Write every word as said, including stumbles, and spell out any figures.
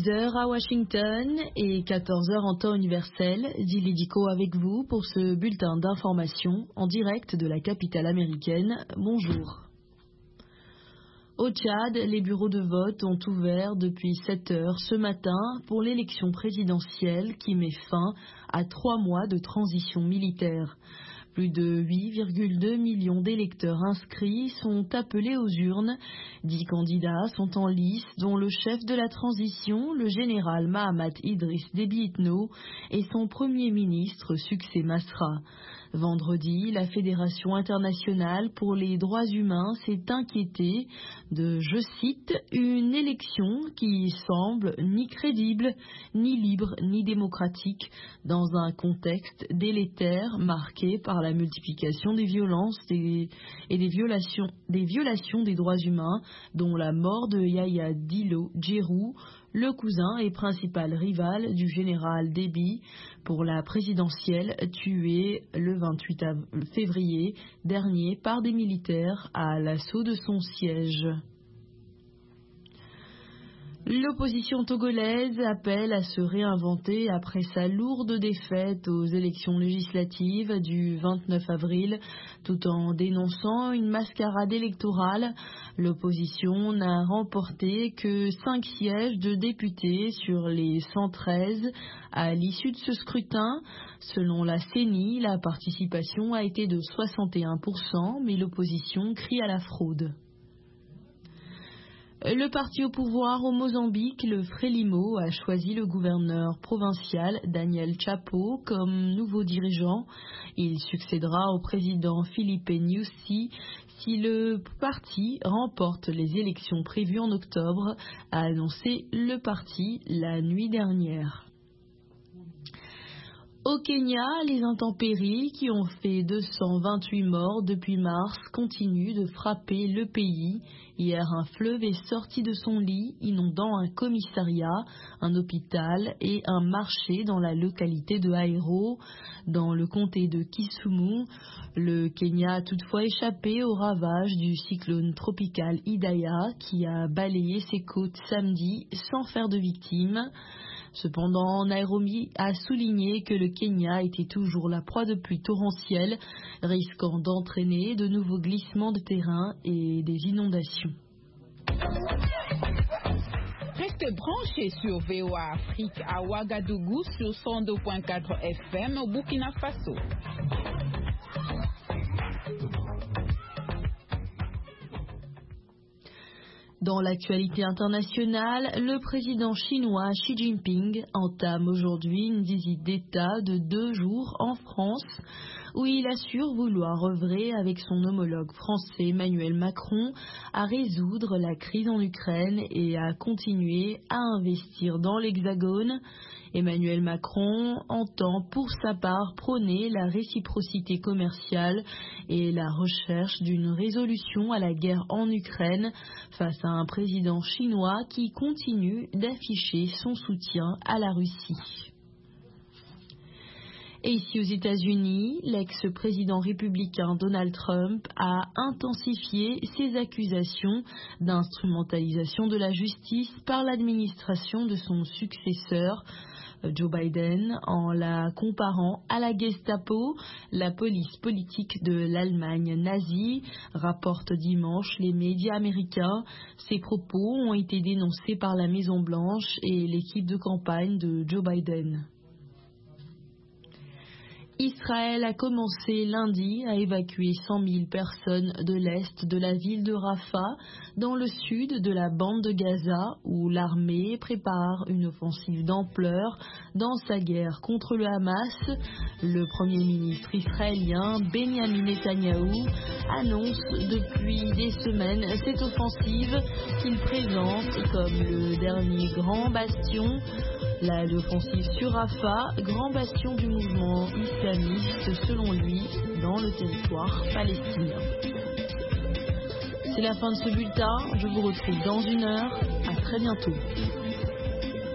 dix heures à Washington et quatorze heures en temps universel. Zili Diko avec vous pour ce bulletin d'information en direct de la capitale américaine. Bonjour. Au Tchad, les bureaux de vote ont ouvert depuis sept heures ce matin pour l'élection présidentielle qui met fin à trois mois de transition militaire. Plus de huit virgule deux millions d'électeurs inscrits sont appelés aux urnes. Dix candidats sont en lice, dont le chef de la transition, le général Mahamat Idriss Déby Itno, et son premier ministre, Succès Masra. Vendredi, la Fédération internationale pour les droits humains s'est inquiétée de, je cite, une élection qui semble ni crédible, ni libre, ni démocratique, dans un contexte délétère marqué par la multiplication des violences des, et des violations, des violations des droits humains, dont la mort de Yahya Dillo Djerou, le cousin et principal rival du général Déby pour la présidentielle, tué le vingt-huit février dernier par des militaires à l'assaut de son siège. L'opposition togolaise appelle à se réinventer après sa lourde défaite aux élections législatives du vingt-neuf avril, tout en dénonçant une mascarade électorale. L'opposition n'a remporté que cinq sièges de députés sur les cent treize à l'issue de ce scrutin. Selon la C E N I, la participation a été de soixante et un pour cent, mais l'opposition crie à la fraude. Le parti au pouvoir au Mozambique, le Frelimo, a choisi le gouverneur provincial Daniel Chapo comme nouveau dirigeant. Il succédera au président Filipe Nyusi si le parti remporte les élections prévues en octobre, a annoncé le parti la nuit dernière. Au Kenya, les intempéries qui ont fait deux cent vingt-huit morts depuis mars continuent de frapper le pays. Hier, un fleuve est sorti de son lit, inondant un commissariat, un hôpital et un marché dans la localité de Ahero, dans le comté de Kisumu. Le Kenya a toutefois échappé aux ravages du cyclone tropical Idaya qui a balayé ses côtes samedi sans faire de victimes. Cependant, Nairobi a souligné que le Kenya était toujours la proie de pluies torrentielles, risquant d'entraîner de nouveaux glissements de terrain et des inondations. Restez branchés sur V O A Afrique à Ouagadougou sur cent deux virgule quatre F M au Burkina Faso. Dans l'actualité internationale, le président chinois Xi Jinping entame aujourd'hui une visite d'État de deux jours en France, où il assure vouloir œuvrer avec son homologue français Emmanuel Macron à résoudre la crise en Ukraine et à continuer à investir dans l'Hexagone. Emmanuel Macron entend pour sa part prôner la réciprocité commerciale et la recherche d'une résolution à la guerre en Ukraine face à un président chinois qui continue d'afficher son soutien à la Russie. Et ici aux États-Unis, l'ex-président républicain Donald Trump a intensifié ses accusations d'instrumentalisation de la justice par l'administration de son successeur, Joe Biden, en la comparant à la Gestapo, la police politique de l'Allemagne nazie, rapportent dimanche les médias américains. Ces propos ont été dénoncés par la Maison-Blanche et l'équipe de campagne de Joe Biden. Israël a commencé lundi à évacuer cent mille personnes de l'est de la ville de Rafah, dans le sud de la bande de Gaza, où l'armée prépare une offensive d'ampleur dans sa guerre contre le Hamas. Le premier ministre israélien Benjamin Netanyahou annonce depuis des semaines cette offensive qu'il présente comme le dernier grand bastion. La, l'offensive sur Rafah, grand bastion du mouvement islamiste selon lui dans le territoire palestinien. C'est la fin de ce bulletin, je vous retrouve dans une heure, à très bientôt.